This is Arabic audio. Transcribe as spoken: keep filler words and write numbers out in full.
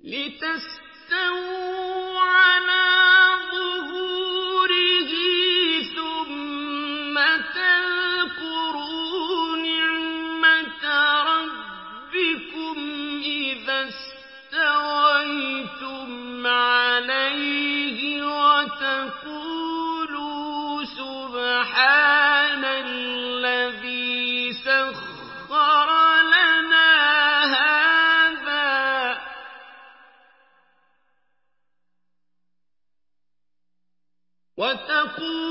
لِتَسْتَوُوا عَلَىٰ ظُهُورِهِ ثُمَّ تَذْكُرُوا نِعْمَةَ رَبِّكُمْ إِذَا اسْتَوَيْتُمْ عَلَيْهِ وَتَقُولُوا سُبْحَانَ الَّذِي سَخَّرَ لَنَا هَٰذَا وَتَقُولُوا